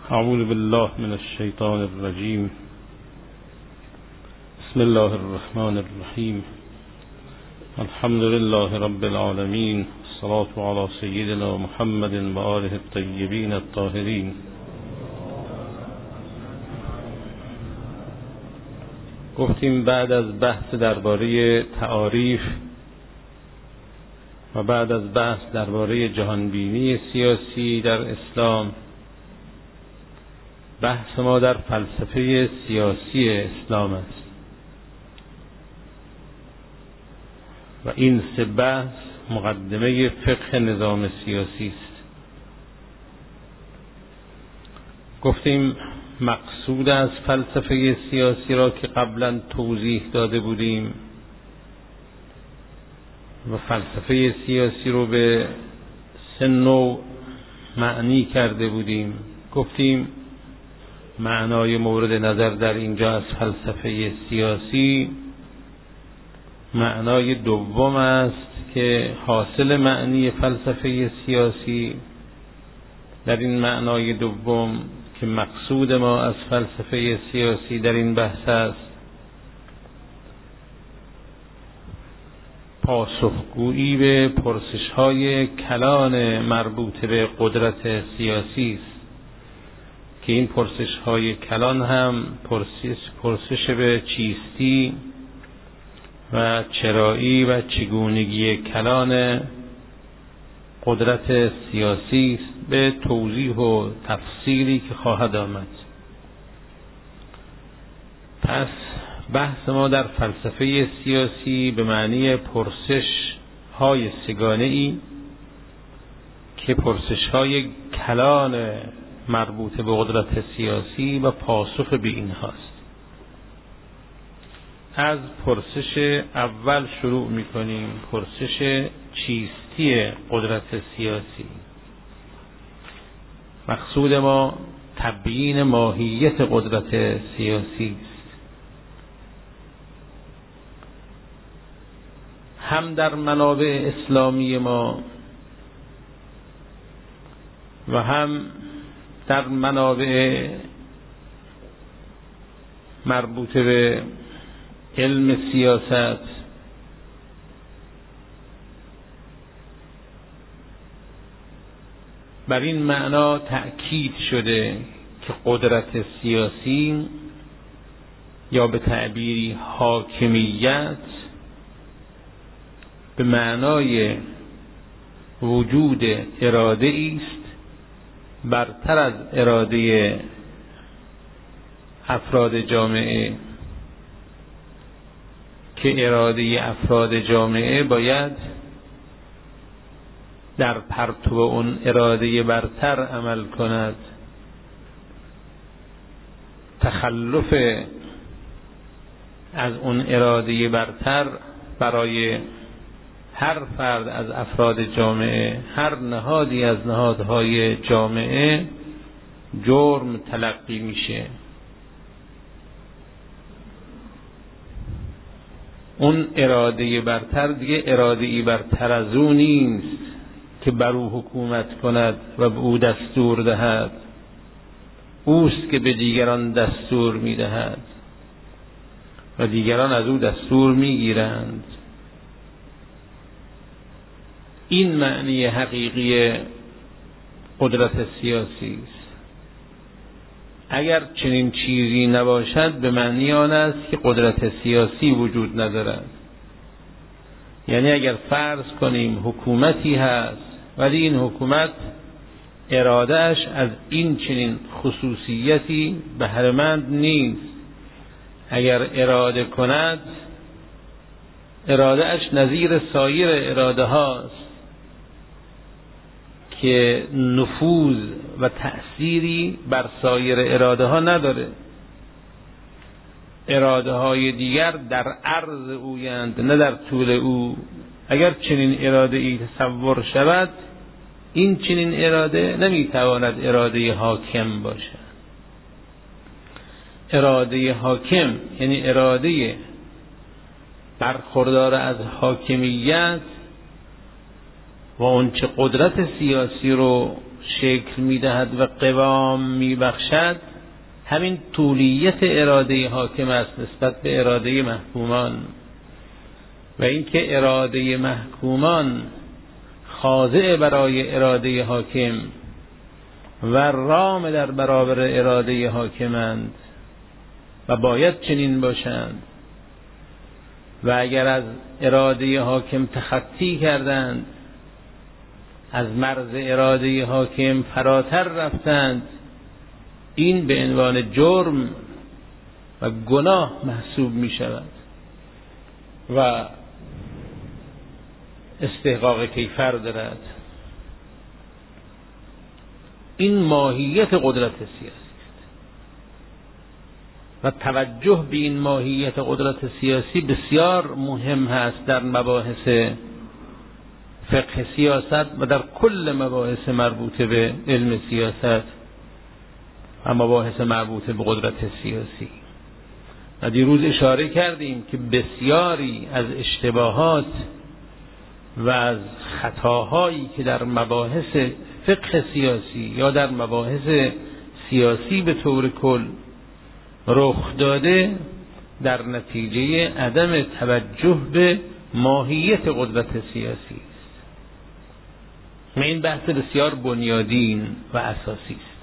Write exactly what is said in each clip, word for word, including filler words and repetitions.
اعوذ بالله من الشیطان الرجیم. بسم الله الرحمن الرحیم. الحمد لله رب العالمین. الصلاة علی سیدنا محمد و آله الطیبین الطاهرین. گفتیم بعد از بحث درباره تعاریف و بعد از بحث درباره جهانبینی سیاسی در اسلام، بحث ما در فلسفه سیاسی اسلام است و این سه بحث مقدمه فقه نظام سیاسی است. گفتیم مقصود از فلسفه سیاسی را که قبلا توضیح داده بودیم و فلسفه سیاسی رو به سه نوع معنی کرده بودیم. گفتیم معنای مورد نظر در اینجا از فلسفه سیاسی معنای دوم است که حاصل معنی فلسفه سیاسی در این معنای دوم که مقصود ما از فلسفه سیاسی در این بحث است پاسخگویی به پرسش‌های کلان مربوط به قدرت سیاسی است که این پرسش‌های کلان هم پرسش پرسش به چیستی و چرایی و چگونگی کلان قدرت سیاسی است به توضیح و تفصیلی که خواهد آمد. پس بحث ما در فلسفه سیاسی به معنی پرسش های سگانه ای که پرسش های کلان مربوط به قدرت سیاسی و پاسخ به این هاست. از پرسش اول شروع می کنیم، پرسش چیستی قدرت سیاسی. مقصود ما تبیین ماهیت قدرت سیاسی است. هم در منابع اسلامی ما و هم در منابع مربوط به علم سیاست بر این معنا تأکید شده که قدرت سیاسی یا به تعبیری حاکمیت به معنای وجود اراده است برتر از اراده افراد جامعه، که اراده افراد جامعه باید در پرتو اون اراده برتر عمل کند. تخلف از اون اراده برتر برای هر فرد از افراد جامعه، هر نهادی از نهادهای جامعه جرم تلقی میشه. اون اراده برتر دیگه اراده‌ای برتر از او نیست که بر او حکومت کند و به او دستور دهد. اوست که به دیگران دستور میدهد و دیگران از او دستور میگیرند. این معنی حقیقی قدرت سیاسی است. اگر چنین چیزی نباشد به معنی آن است که قدرت سیاسی وجود ندارد. یعنی اگر فرض کنیم حکومتی هست ولی این حکومت ارادهش از این چنین خصوصیتی بهره‌مند نیست، اگر اراده کند ارادهش نظیر سایر اراده هاست که نفوذ و تأثیری بر سایر اراده ها نداره. اراده های دیگر در عرض اویند نه در طول او. اگر چنین اراده ای تصور شود این چنین اراده نمیتواند اراده حاکم باشد. اراده حاکم یعنی اراده برخوردار از حاکمیت و اون چه قدرت سیاسی رو شکل میدهد و قوام میبخشد همین طولیت اراده حاکم است نسبت به اراده محکومان، و اینکه اراده محکومان خاضع برای اراده حاکم و رام در برابر اراده حاکمند و باید چنین باشند، و اگر از اراده حاکم تخطی کردند، از مرز اراده حاکم فراتر رفتند، این به عنوان جرم و گناه محسوب می شود و استحقاق کیفر دارد. این ماهیت قدرت سیاسی است و توجه به این ماهیت قدرت سیاسی بسیار مهم هست در مباحث فقه سیاست و در کل مباحث مربوط به علم سیاست و مباحث مربوط به قدرت سیاسی. و دیروز اشاره کردیم که بسیاری از اشتباهات و از خطاهایی که در مباحث فقه سیاسی یا در مباحث سیاسی به طور کل رخ داده در نتیجه عدم توجه به ماهیت قدرت سیاسی است. این بحث بسیار بنیادین و اساسی است.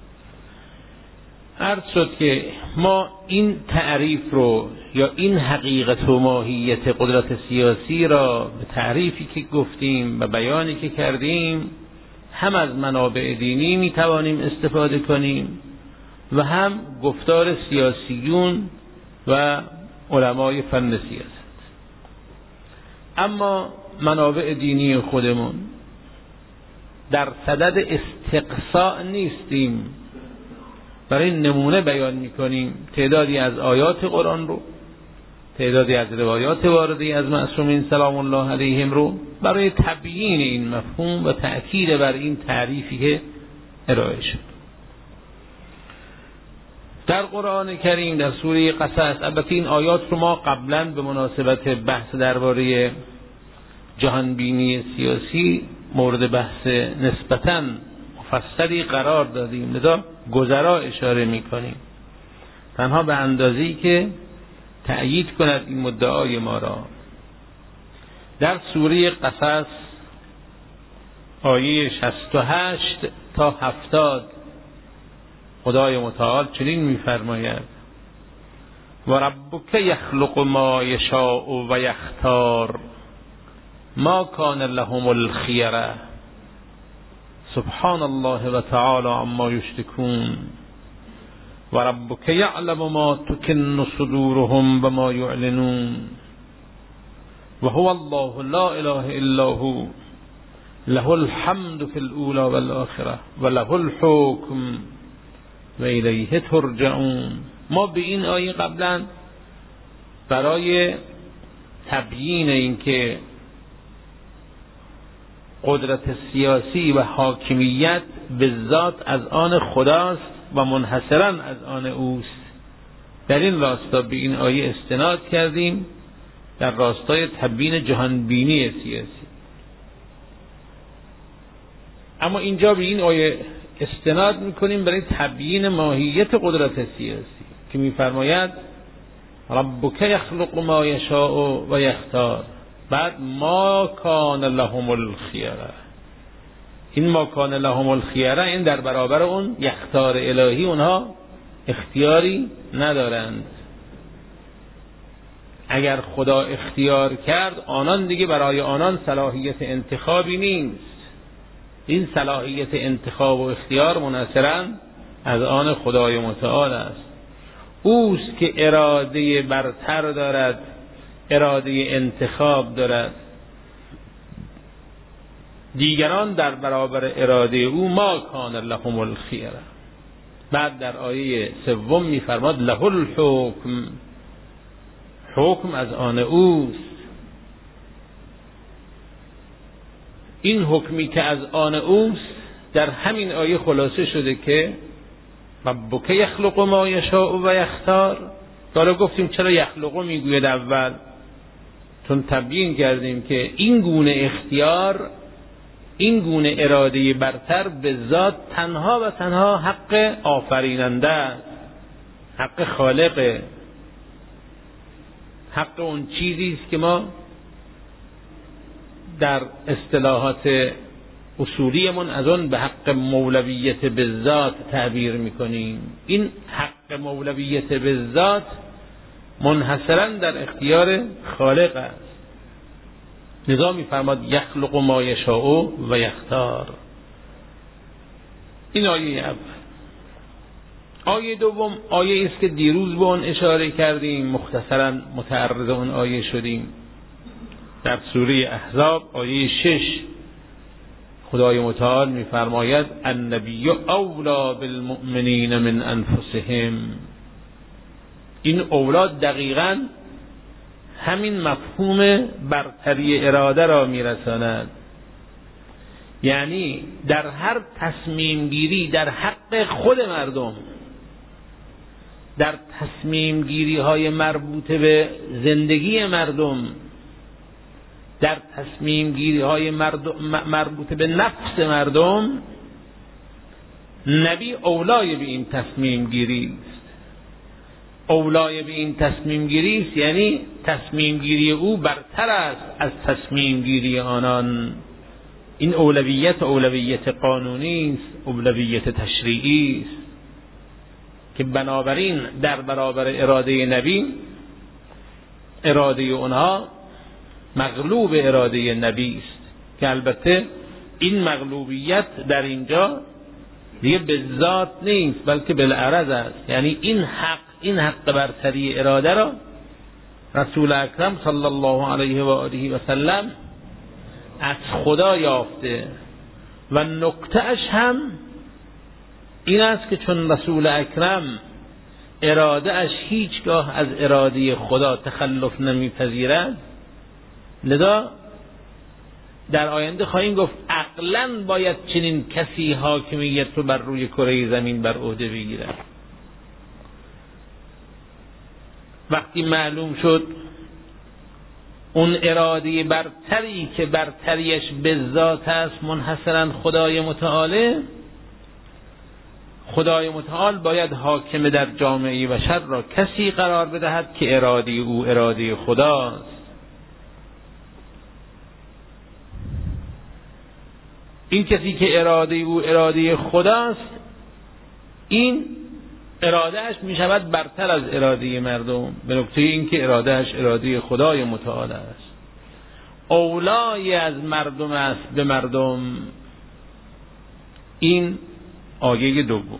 عرض شد که ما این تعریف رو یا این حقیقت و ماهیت قدرت سیاسی را به تعریفی که گفتیم و بیانی که کردیم هم از منابع دینی می توانیم استفاده کنیم و هم گفتار سیاسیون و علمای فن سیاست. اما منابع دینی خودمون در صدد استقصاء نیستیم. برای نمونه بیان میکنیم تعدادی از آیات قرآن رو، تعدادی از روایات وارده از معصومین سلام الله علیهم رو برای تبیین این مفهوم و تأکید بر این تعریفی که ارائه شد. در قرآن کریم در سوره قصص، البته این آیات رو ما قبلا به مناسبت بحث درباره جهانبینی سیاسی مورد بحث نسبتاً مفصلی قرار دادیم، لذا گذرا اشاره میکنیم تنها به اندازه‌ای که تأیید کند این مدعای ما را. در سوره قصص آیه شصت و هشت تا هفتاد خدای متعال چنین میفرماید: و ربک یخلق ما یشاء و یختار ما کان لهم الخیره سبحان الله و تعالی عما یشرکون و ربک یعلم ما تکن صدورهم و ما یعلنون و هو الله لا اله الا هو له الحمد فی الاولی والآخرة و له الحکم و الیه ترجعون. ما به این آیه قبلا برای تبیین اینکه قدرت سیاسی و حاکمیت به ذات از آن خداست و منحصراً از آن اوست، در این راستا به این آیه استناد کردیم در راستای تبیین جهانبینی سیاسی. اما اینجا به این آیه استناد میکنیم برای تبیین ماهیت قدرت سیاسی که میفرماید ربک یخلق ما یشاء و یختار، بعد ما کان لهم الخیره. این ما کان لهم الخیره این در برابر اون یختار الهی، اونها اختیاری ندارند. اگر خدا اختیار کرد آنان دیگه برای آنان صلاحیت انتخابی نیست. این صلاحیت انتخاب و اختیار منحصراً از آن خدای متعال است. اوست که اراده برتر دارد، اراده انتخاب دارد. دیگران در برابر اراده او ما کان لهم الخیره. بعد در آیه سوم می‌فرماد له الحکم، حکم از آن اوست. این حکمی که از آن اوست در همین آیه خلاصه شده که ربک یخلق ما یشاء و یختار. حالا گفتیم چرا یخلق میگوید اول، چون تبیین کردیم که این گونه اختیار این گونه اراده برتر به ذات تنها و تنها حق آفریننده است، حق خالق، حق اون چیزی است که ما در اصطلاحات اصولیمون از اون به حق مولویت به ذات تعبیر میکنیم. این حق مولویت به ذات منحصرا در اختیار خالق است. لذا می‌فرماد یخلق ما یشاء و یختار. این آیه اول. آیه دوم آیه است که دیروز به اون اشاره کردیم، مختصرا متعرض اون آیه شدیم. در سوره احزاب آیه شش خدای متعال می‌فرماید النبی اولی بالمؤمنین من انفسهم. این اولاد دقیقاً همین مفهوم برتری اراده را میرساند. یعنی در هر تصمیم گیری در حق خود مردم، در تصمیم گیری های مربوط به زندگی مردم، در تصمیم گیری های مربوط به نفس مردم، نبی اولای به این تصمیم گیری است. اولای به این تصمیم گیری است یعنی تصمیم گیری او برتر است از تصمیم گیری آنان. این اولویت اولویت قانونی است، اولویت تشریعی است که بنابراین در برابر اراده نبی، اراده اونها مغلوب اراده نبی است که البته این مغلوبیت در اینجا دیگه به ذات نیست بلکه بالعرض است. یعنی این حق، این حق برتری اراده را رسول اکرم صلی الله علیه و آله و سلم از خدا یافته و نکتهش هم این است که چون رسول اکرم اراده اش هیچگاه از اراده خدا تخلف نمیپذیرد، لذا در آینده خواهیم گفت عقلاً باید چنین کسی حاکمیت رو بر روی کره زمین بر عهده بگیرد. وقتی معلوم شد اون اراده برتری که برتریش به ذات است منحصراً خدای متعاله، خدای متعال باید حاکم در جامعه بشر را کسی قرار بدهد که اراده او اراده خداست. این کسی که اراده او اراده خداست، این ارادهش می شود برتر از اراده مردم، به نکته این که ارادهش اراده خدای متعال است، اولای از مردم است به مردم. این آیه دوم.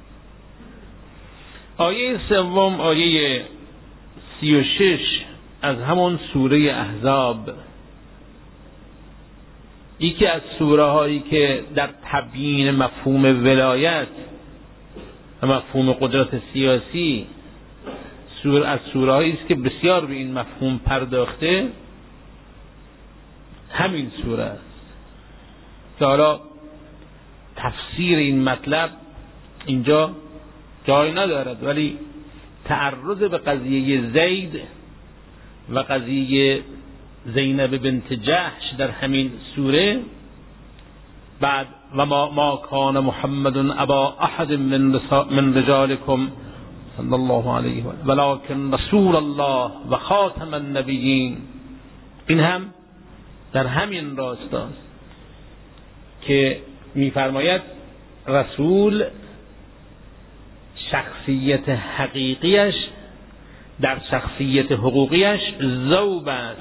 آیه سوم آیه سی و شش از همون سوره احزاب، یکی از سوره هایی که در تبیین مفهوم ولایت و مفهوم قدرت سیاسی سوره از سوره هایی است که بسیار به این مفهوم پرداخته، همین سوره است که حالا تفسیر این مطلب اینجا جای ندارد، ولی تعرض به قضیه زید و قضیه زینب بنت جحش در همین سوره، بعد و ما, ما کان محمد ابا احد من, من رجالکم صلی الله علیه و ولکن رسول الله و خاتم النبیین، این هم در همین راستاست که می‌فرماید رسول شخصیت حقیقیش در شخصیت حقوقیش ذوب است.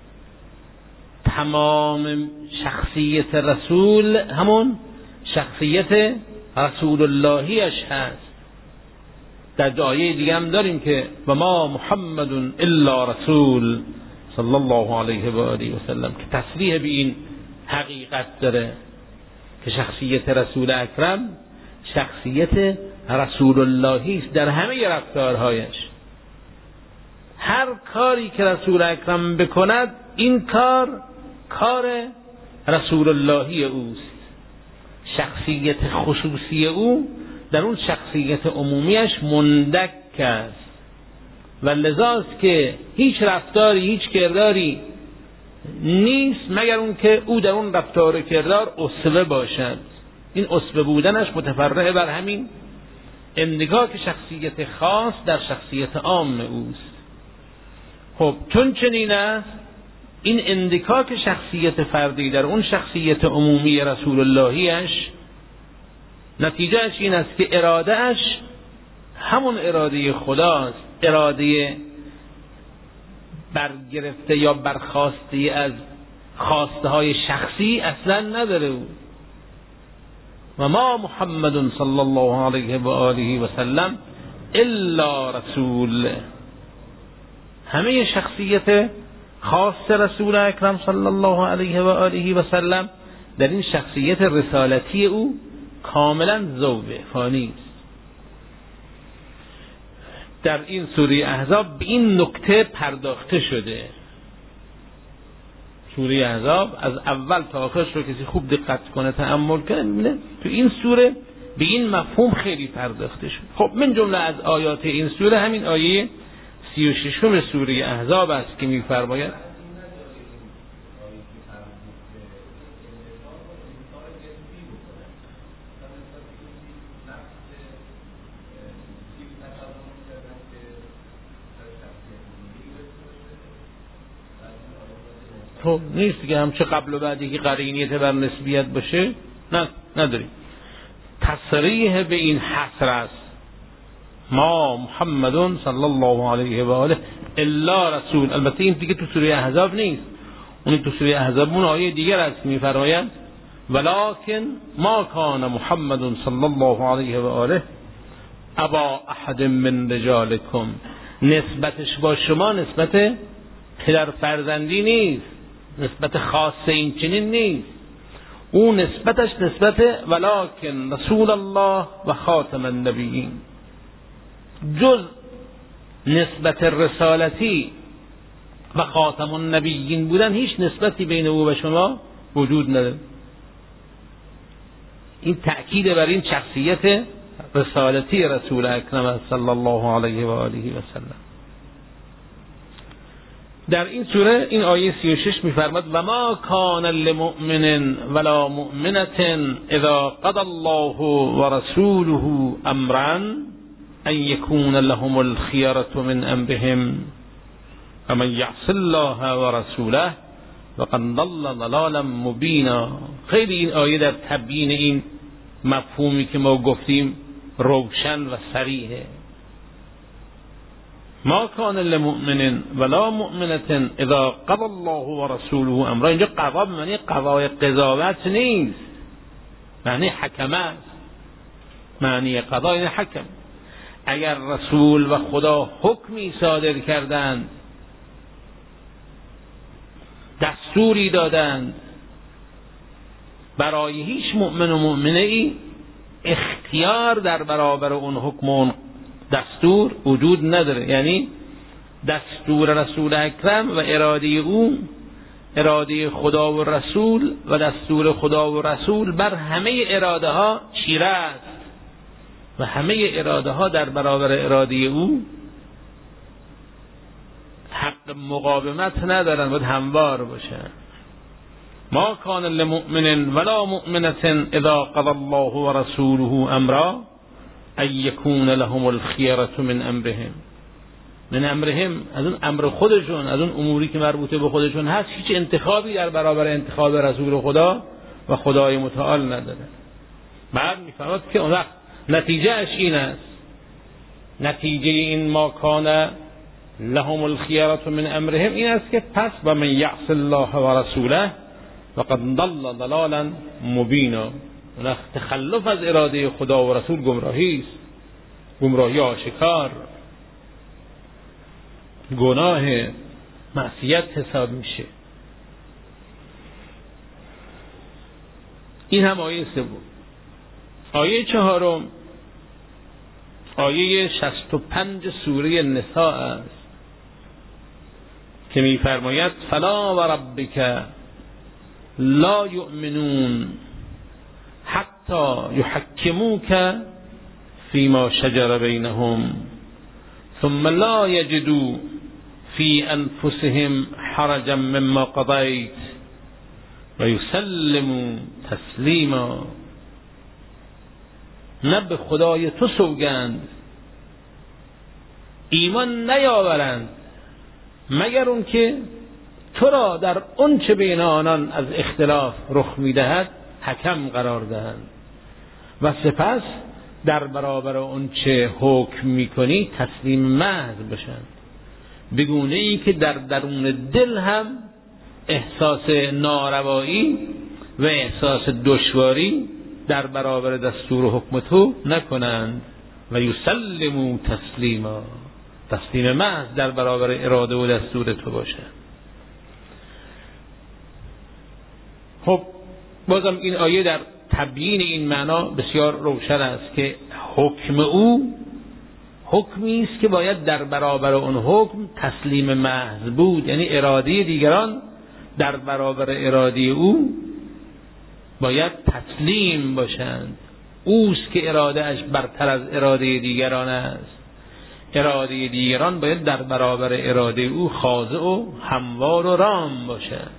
تمام شخصیت رسول همون شخصیت رسول اللهیش هست. در آیه دیگه هم داریم که و ما محمد الا رسول صلی الله علیه و آله و سلم، که تصریح به این حقیقت داره که شخصیت رسول اکرم شخصیت رسول اللهی است در همه رفتارهایش. هر کاری که رسول اکرم بکند این کار کار رسول اللهی اوست. شخصیت خصوصی او در اون شخصیت عمومیش مندک است و لذاست که هیچ رفتاری، هیچ کرداری نیست مگر اون که او در اون رفتار و کردار اسوه باشد. این اسوه بودنش متفرع بر همین اندکاک شخصیت خاص در شخصیت عام اوست. خب چون چنین است، این اندکاک شخصیت فردی در اون شخصیت عمومی رسول اللهیش نتیجهش این است که اراده اش همون اراده خداست، اراده برگرفته یا برخاسته از خواسته های شخصی اصلا نداره. و ما محمد صلی الله علیه و آله و سلم الا رسول. همه شخصیت خاص رسول اکرم صلی الله علیه و آله و سلم در این شخصیت رسالتی او کاملا ذوبه، فانی است. در این سوره احزاب به این نکته پرداخته شده. سوره احزاب از اول تا آخرش رو کسی خوب دقت کنه، تأمل کنه، تو این سوره به این مفهوم خیلی پرداخته شد. خب من جمله از آیات این سوره همین آیه سی و ششم سوره احزاب است که می‌فرماید خب نیست که همچه قبل و بعدی که قرینیت بر نسبیت باشه، نه نداریم. تصریح به این حصر است، ما محمد صلی الله علیه و آله الا رسول. البته این دیگه تو سوره احزاب نیست، اون تو سوره احزاب اون آیه دیگر است که می‌فرماید ولکن ما کان محمد صلی الله علیه و آله ابا احد من رجالکم. نسبتش با شما نسبت پدر فرزندی نیست، نسبت خاص این چنین نیست. اون نسبتش نسبت ولکن رسول الله و خاتم النبیین. جز نسبت رسالتی و خاتم النبیین بودن هیچ نسبتی بین او و شما وجود نداره. این تأکید بر این شخصیت رسالتی رسول اکرم صلی الله علیه و آله و سلم. در این سوره این آیه سی و شش می‌فرماد و ما کان لمؤمن ولا مؤمنة اذا قضى الله ورسوله امرا ان يكون لهم الخيرة من امرهم ومن يعص الله ورسوله وقد ضل ضلالا مبینا. خیلی این آیه در تبیین این مفهومی که ما گفتیم روشن و صریحه. ما کان لمؤمن ولا مؤمنة اذا قضى الله ورسوله امرا. اینجا قضا به معنی قضای قضاوت نیست، معنی حکم است. معنی قضا یعنی حکم. اگر رسول و خدا حکمی صادر کردند، دستوری دادند، برای هیچ مؤمن و مؤمنه ای اختیار در برابر اون حکم و اون دستور وجود نداره. یعنی دستور رسول اکرم و اراده او، اراده خدا و رسول و دستور خدا و رسول بر همه اراده ها چیره است و همه اراده ها در برابر اراده او حق مقاومت ندارن، باید هموار باشن. ما کان لمؤمن ولا مؤمنة اذا قضى الله ورسوله امرا ان یکون لهم الخیرة من امرهم. من امرهم از اون امر خودشون، از اون اموری که مربوطه به خودشون هست، هیچ انتخابی در برابر انتخاب رسول خدا و خدای متعال نداره. بعد میفرماد که اون وقت نتیجه اش این است، نتیجه این ما کان لهم الخیرة من امرهم این است که پس و من یعص الله و رسوله وقد ضل ضلالا مبینا. تخلف از اراده خدا و رسول گمراهی است، گمراهی آشکار، گناه، معصیت حساب میشه. این هم آیه سوم. آیه چهارم آیه شصت و پنج سوره نساء است که می‌فرماید فلا و ربک لا یؤمنون حتی یحکموک فیما شجر بینهم ثم لا یجدوا فی انفسهم حرجا مما قضیت و یسلموا تسلیما. نه به خدای تو سوگند ایمان نیاورند مگر اون که تو را در اون چه بین آنان از اختلاف رخ میدهد حکم قرار دهند و سپس در برابر اون چه حکم میکنی تسلیم محض باشند، بگونه ای که در درون دل هم احساس ناروایی و احساس دشواری در برابر دستور و حکم تو نکنند. و یسلموا تسلیما، تسلیم محض در برابر اراده و دستور تو باشند. خب بازم این آیه در تبیین این معنا بسیار روشن است که حکم او حکمی است که باید در برابر اون حکم تسلیم محض بود، یعنی اراده دیگران در برابر اراده او باید تسلیم باشند. اوست که اراده اش برتر از اراده دیگران است، اراده دیگران باید در برابر اراده او خاضع و هموار و رام باشند.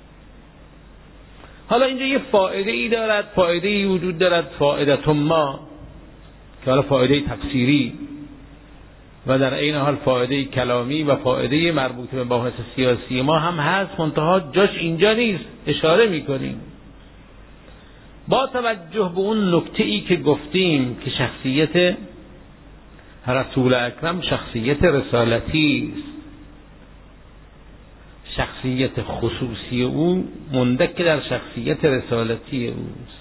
حالا اینجا یه فائده ای دارد، فائده ای وجود دارد، فائده ما که حالا فائده تفسیری و در این حال فائده کلامی و فائده مربوط به بحث سیاسی ما هم هست، منتها جاش اینجا نیست، اشاره میکنیم. با توجه به اون نکته ای که گفتیم که شخصیت رسول اکرم شخصیت رسالتی است، شخصیت خصوصی او مندک در شخصیت رسالتی اوست.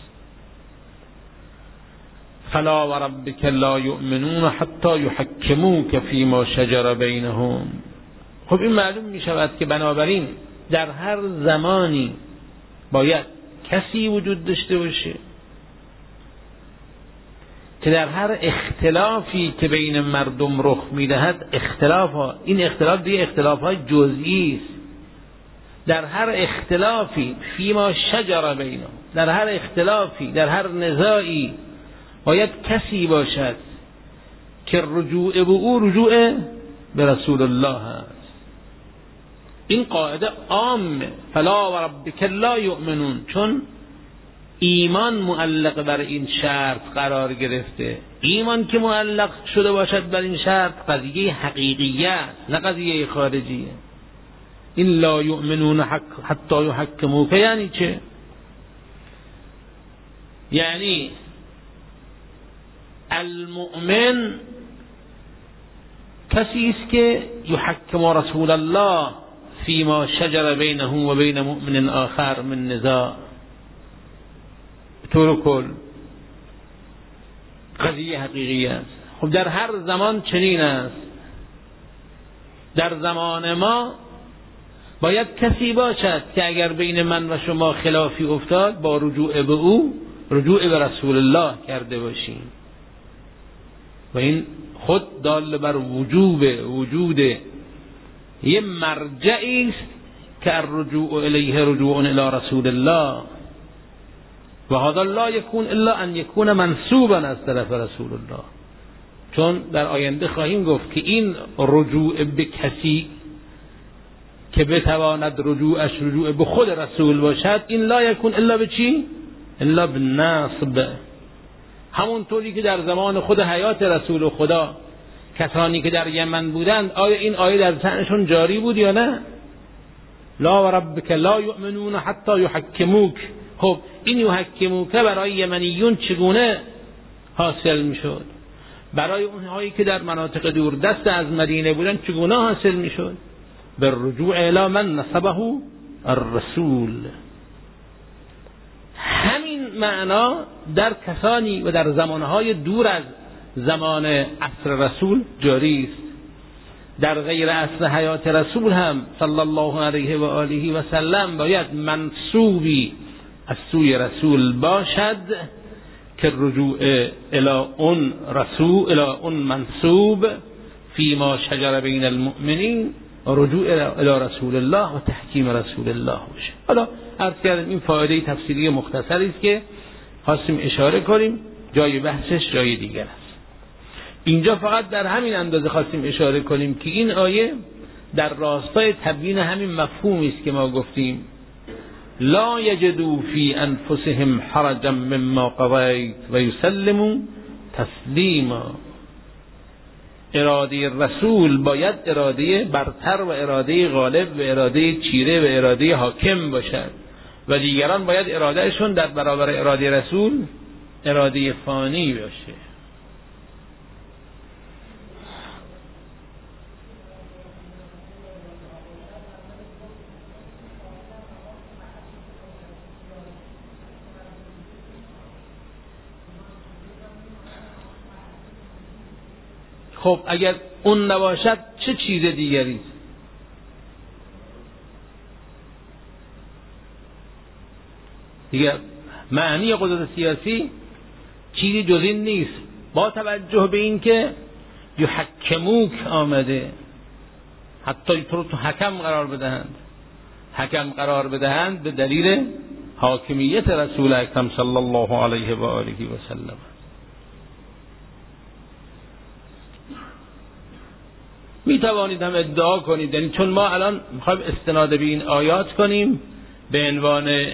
فلا وربک لا یؤمنون حتی یحکموک فیما شجر بینهم. خب این معلوم می شود که بنابراین در هر زمانی باید کسی وجود داشته باشه که در هر اختلافی که بین مردم رخ میدهد، اختلاف ها این اختلاف دیگه اختلاف های جزئی است، در هر اختلافی فیما شجر بینهم، در هر اختلافی در هر نزاعی باید کسی باشد که رجوع به او رجوع به رسول الله است. این قاعده عامه، فلا وربک لا یؤمنون، چون ایمان معلق بر این شرط قرار گرفته. ایمان که معلق شده باشد بر این شرط قضیه حقیقیه است، نه قضیه خارجیه. این لا یؤمنون حتی یحکموک یعنی چه؟ یعنی المؤمن کسی است که یحکم رسول الله فیما شجر بینه و بین مؤمن آخر من نزاع. طور کل قضیه حقیقی است. خب در هر زمان چنین است. در زمان ما باید کسی باشد که اگر بین من و شما خلافی افتاد با رجوع به او رجوع به رسول الله کرده باشیم و این خود دال بر وجوب وجود یه مرجعی است که الرجوع الیه رجوع الی رسول الله و هذا لا یکون الا ان یکون منسوبا از طرف رسول الله. چون در آینده خواهیم گفت که این رجوع به کسی که بتواند رجوعش رجوع به خود رسول باشد، این لا یکون الا به چی؟ الا بالنصب. همونطوری که در زمان خود حیات رسول خدا کسانی که در یمن بودند، آیا این آیه در شأنشون جاری بود یا نه؟ لا وربک لا یؤمنون حتی یحکموک. خب این یحکموک برای یمنیون چگونه حاصل میشد؟ برای اونهایی که در مناطق دور دست از مدینه بودند چگونه حاصل میشد؟ بالرجوع الی من نسبه الرسول. همین معنا در کسانی و در زمانهای دور از زمان عصر رسول جاری است. در غیر عصر حیات رسول هم صلی الله علیه و آله و سلم باید منسوبی از سوی رسول باشد که رجوع الی اون رسول الی اون منسوب فیما شجر بین المؤمنین رجوع الی رسول الله و تحکیم رسول الله باشه. حالا عرض کردم این فایده تفسیری مختصری است که خواستیم اشاره کنیم، جای بحثش جای دیگر است. اینجا فقط در همین اندازه خواستیم اشاره کنیم که این آیه در راستای تبیین همین مفهومی است که ما گفتیم لا یجدوا فی انفسهم حرجا مما قضیت و یسلموا تسلیما. اراده رسول باید اراده برتر و اراده غالب و اراده چیره و اراده حاکم باشد و دیگران باید ارادهشون در برابر اراده رسول اراده فانی باشه. خب اگر اون نباشد چه چیز دیگری است؟ دیگر معنی قدرت سیاسی چیزی جز این نیست، با توجه به این که یحکموک آمده، حتی تو رو تو حکم قرار بدهند. حکم قرار بدهند به دلیل حاکمیت رسول اکرم صلی الله علیه و آله و سلم. می توانید هم ادعا کنید، یعنی چون ما الان میخوایم استناد به این آیات کنیم به عنوان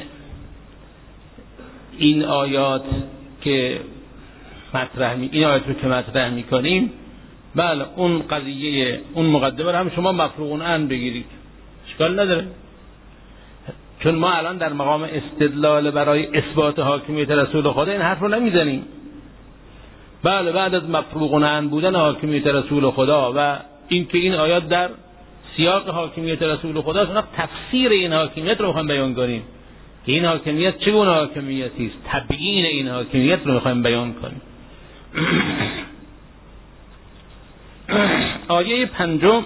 این آیات که مطرح می این آیات رو که مطرح می کنیم، بله اون قضیه اون مقدمه رو هم شما مفروغ عنه بگیرید، اشکال نداره، چون ما الان در مقام استدلال برای اثبات حاکمیت رسول خدا این حرف رو نمیزنیم. بله بعد از مفروغ عنه بودن حاکمیت رسول خدا و اینکه این آیات در سیاق حاکمیت رسول خدا است، تفسیر این حاکمیت رو میخوایم بیان کنیم که این حاکمیت چگونه حاکمیتی است، تبیین این حاکمیت رو میخوایم بیان کنیم. آیه پنجم،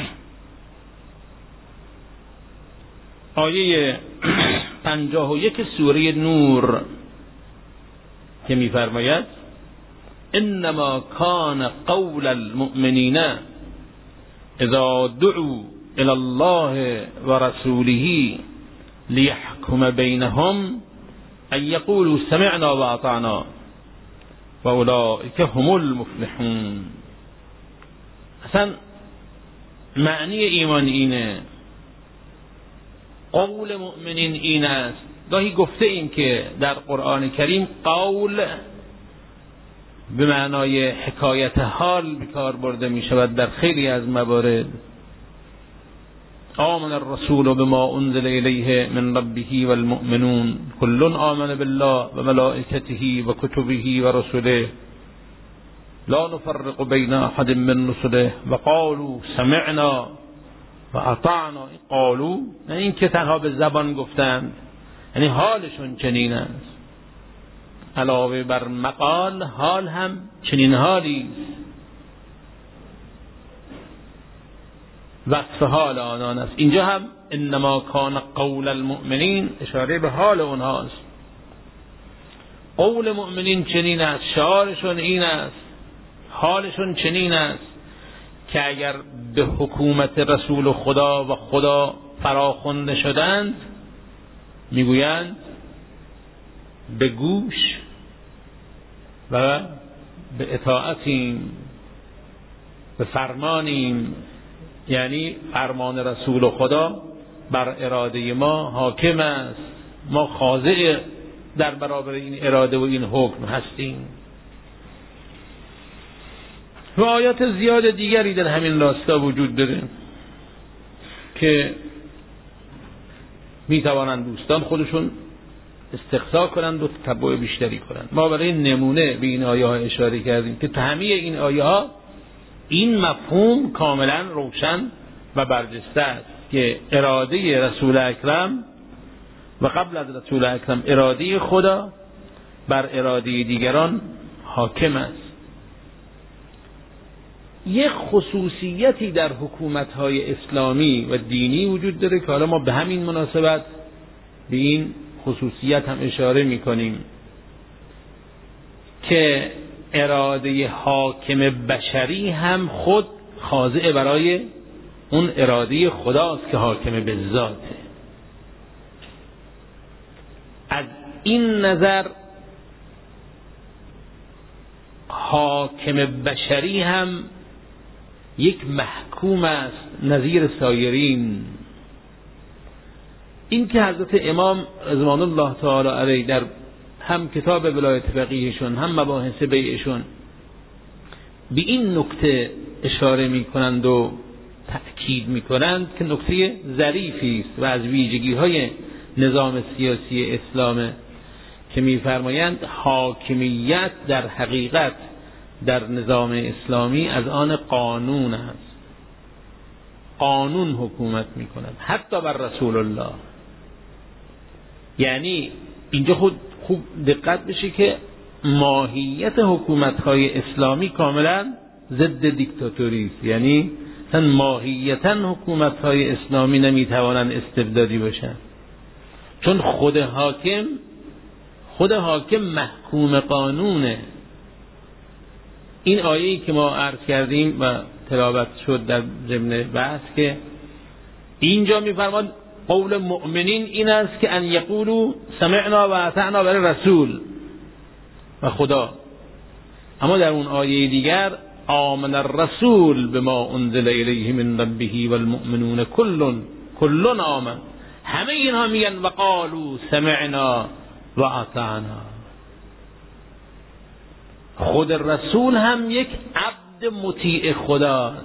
آیه پنجاه و یک سوره نور که میفرماید انما کان قول المؤمنین اذا دعوا الى الله ورسوله لیحکم بینهم ان یقولوا سمعنا واطعنا و اولئک هم المفلحون. اصلا معنی ایمان اینه، قول مؤمنین این است. گاهی گفته ایم که در قرآن کریم قول به معنای حکایت حال به کار برده می شود در خیلی از موارد. آمن الرسول بما انزل الیه من ربه والمؤمنون كل آمن بالله و ملائکته و کتبه و رسله لا نفرق بین احد من رسله و قالوا سمعنا و اطعنا. قالوا نه این که تنها به زبان گفتند، یعنی حالشون چنین است. علاوه بر مقال حال هم چنین حالی است، وصف حال آنان است. اینجا هم انما کان قول المؤمنین اشاره به حال اونهاست. قول مؤمنین چنین است، شعارشون این است، حالشون چنین است که اگر به حکومت رسول خدا و خدا فراخوانده شدند میگویند به گوش و به اطاعتیم، به فرمانیم، یعنی فرمان رسول خدا بر اراده ما حاکم است، ما خاضع در برابر این اراده و این حکم هستیم. و آیات زیاد دیگری در همین راستا وجود داره که می توانند دوستان خودشون استقصا کنند و تتبع بیشتری کنند. ما برای نمونه به این آیه ها اشاره کردیم که تو همه این آیه ها این مفهوم کاملا روشن و برجسته است که اراده رسول اکرم و قبل از رسول اکرم اراده خدا بر اراده دیگران حاکم است. یک خصوصیتی در حکومت‌های اسلامی و دینی وجود داره که حالا ما به همین مناسبت به این خصوصیت هم اشاره می‌کنیم که اراده حاکم بشری هم خود خاضع برای اون اراده خداست که حاکم به ذاته. از این نظر حاکم بشری هم یک محکوم است نظیر سایرین. این که حضرت امام رضوان الله تعالی علیه در هم کتاب ولایت فقیهشون هم مباحث بیعشون به این نکته اشاره می کنند و تأکید می کنند که نکته ظریفی است و از ویژگی های نظام سیاسی اسلامه که می فرمایند حاکمیت در حقیقت در نظام اسلامی از آن قانون است. قانون حکومت می کند حتی بر رسول الله. یعنی اینجا خود خوب دقت بشه که ماهیت حکومت‌های اسلامی کاملا ضد دیکتاتوری است. یعنی اصلا ماهیتاً حکومت‌های اسلامی نمی‌توانند استبدادی باشند، چون خود حاکم خود حاکم محکوم قانونه. این آیه‌ای که ما عرض کردیم و تلاوت شد در ضمن بحث که اینجا می‌فرماد قول مؤمنین این است که ان یقولوا سمعنا و اطعنا برای رسول و خدا. اما در اون آیه دیگر آمن الرسول بما انزل الیه من ربه والمؤمنون کل کل آمن، همه اینها میگن و قالوا سمعنا و اطعنا. خود رسول هم یک عبد مطیع خداست.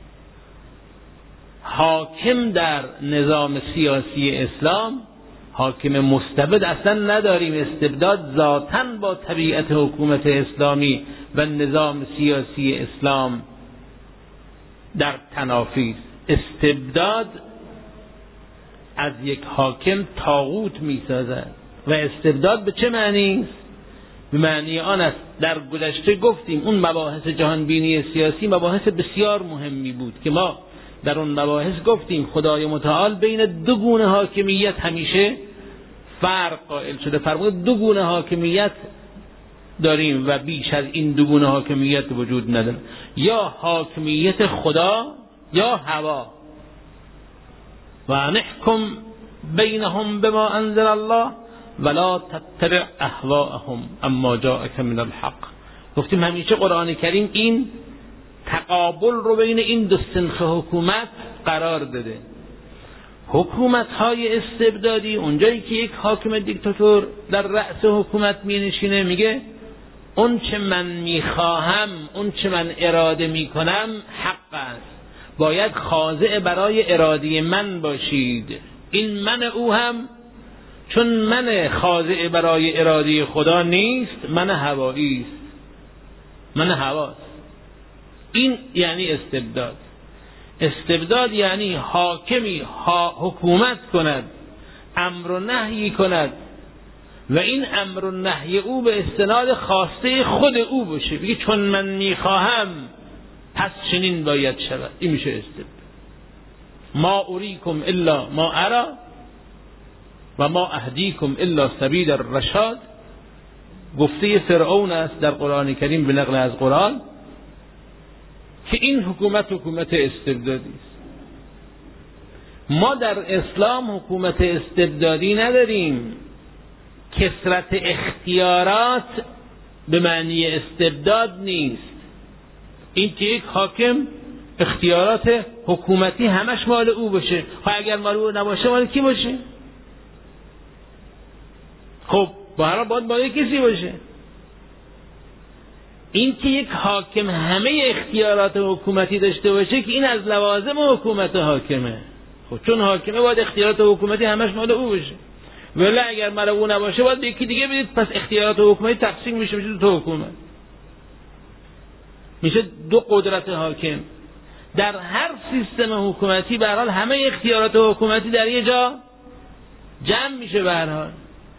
حاکم در نظام سیاسی اسلام، حاکم مستبد اصلا نداریم. استبداد ذاتاً با طبیعت حکومت اسلامی و نظام سیاسی اسلام در تنافی است. استبداد از یک حاکم طاغوت می‌سازد. و استبداد به چه معنی است؟ به معنی آن است، در گذشته گفتیم اون مباحث جهانبینی سیاسی مباحث بسیار مهمی بود که ما در اون مباحث گفتیم خدای متعال بین دو گونه حاکمیت همیشه فرق قائل شده. فرمود دو گونه حاکمیت داریم و بیش از این دو گونه حاکمیت وجود نداره، یا حاکمیت خدا یا هوا. و نحکم بینهم بما انزل الله ولا تتبع اهواءهم اما جاءك من الحق. گفتیم همیشه قرآن کریم این تقابل رو بین این دو سنخ حکومت قرار داده. حکومت‌های استبدادی اونجایی که یک حاکم دیکتاتور در رأس حکومت می نشینه میگه اون چه من میخواهم، اون چه من اراده میکنم حق است، باید خاضع برای اراده من باشید. این من او هم چون من خاضع برای اراده خدا نیست، من هوایی است، من هواست. این یعنی استبداد. استبداد یعنی حاکمی ها حکومت کند، امر و نهی کند و این امر و نهی او به استناد خواسته خود او باشه. بگه چون من میخواهم پس چنین باید شود. این میشه استبداد. ما اریکم الا ما ارا و ما اهدیکم الا سبیل الرشاد. گفته فرعون است در قرآن کریم به نقل از قرآن که این حکومت حکومت استبدادی است. ما در اسلام حکومت استبدادی نداریم. کثرت اختیارات به معنی استبداد نیست. این که یک حاکم اختیارات حکومتی همش مال او باشه، خب اگر مال او نباشه مال کی باشه؟ خب باید باید مال کسی باشه. این که یک حاکم همه اختیارات حکومتی داشته باشه که این از لوازم حکومت حاکمه. خب چون حاکمه باید اختیارات حکومتی همش مال او باشه، ولی اگر مال او نباشه باید به یکی دیگه بدید، پس اختیارات حکومتی تقسیم میشه، میشه دو تا حکومت، میشه دو قدرت حاکم. در هر سیستم حکومتی به هر حال همه اختیارات حکومتی در یه جا جمع میشه. به هر حال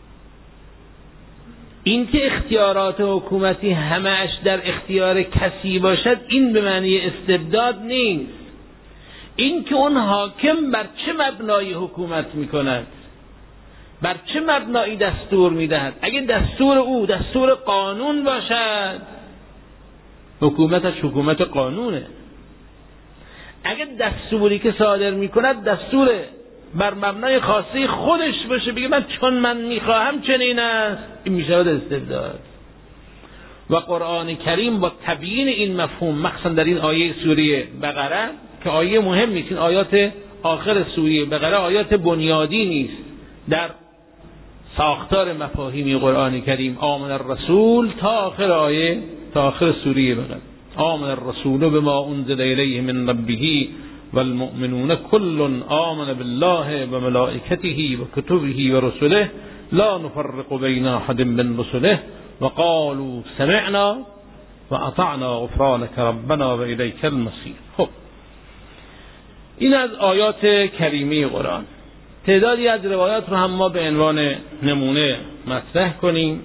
این که اختیارات حکومتی همه‌اش در اختیار کسی باشد این به معنی استبداد نیست. این که اون حاکم بر چه مبنای حکومت میکند، بر چه مبنایی دستور میدهد. اگه دستور او دستور قانون باشد حکومتش حکومت قانونه. اگه دستوری که صادر میکند دستور بر مبنای خاصه خودش باشه، بگه من چون من میخواهم چنین است، این میشود استبداد. و قرآن کریم با تبیین این مفهوم مخصوصا در این آیه سوره بقره که آیه مهمی است، این آیات آخر سوره بقره آیات بنیادی نیست در ساختار مفاهیمی قرآن کریم. آمن الرسول تا آخر آیه، تا آخر سوره بقره. آمن الرسول بما انزل الیه من ربه والمؤمنون كل آمن بالله و ملائکته و کتبه و رسله لا نفرق بین احد من رسله و قالوا سمعنا و اطعنا غفرانك ربنا و الیک المصیر. خب این از آیات کریمه قرآن. تعدادی از روایات رو هم ما به عنوان نمونه مطرح کنیم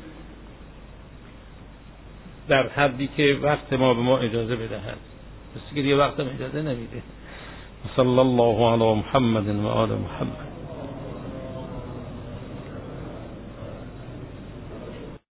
در حدی که وقت ما به ما اجازه بدهد. بس که دیگه وقتم اجازه نمیده. صلی الله علی محمد و آل محمد.